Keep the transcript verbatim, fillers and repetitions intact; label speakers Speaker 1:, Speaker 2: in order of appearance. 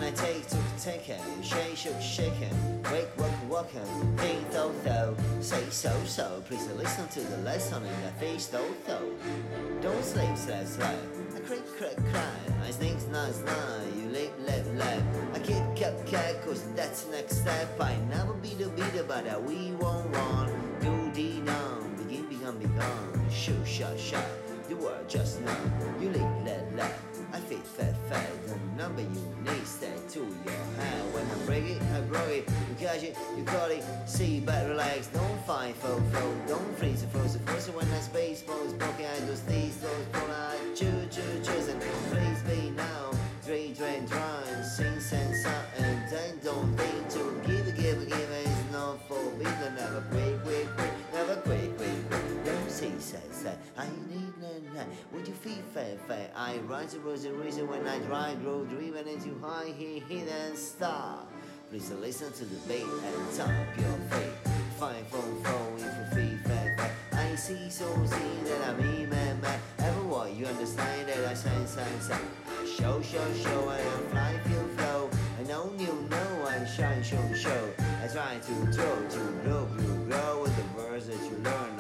Speaker 1: I take to take it, shake, shake, shaking, wake, walk, walking, think, though, though, say so, so. Please listen to the lesson in the face, though, though. Don't sleep, slap, slap. I crack, crack, cry. I sneak, snap, snap. You live, live, live. I keep, kept, cat, cause that's the next step. I never be the beater, but uh, we won't want. Do the down, begin, begun, begun. Shoot, shot, shot. You were just now. You live, let, let. I fit, fat, fat. The number you need, stay to your hand. When I break it, I broke it. You catch it, you caught it. See, but relax, don't fight, flow, flow. Don't freeze, froze, froze. When I space, pose, broken, I do these, those, pull out, choo, choo, choose, and please be now. Drain, drain, drain, sing, sing, sound, and then don't think to give, give, give. It's not forbidden, never quick, quick, quick, never quick, quick, quick. Don't say, say, say, I need that. Would you feel fair, fair? I rise the rose reason when I drive, grow, driven into high, hit, hit, and stop. Please listen to the beat and tap your faith. Fine phone, phone, if you feel fair, fair. I see, so see that I'm in, man, man. Every word you understand that I shine, shine, shine. Show, show, show, I am fly, feel flow. I know you know I shine, show, show. I try to throw, to grow, grow, grow with the words that you learn.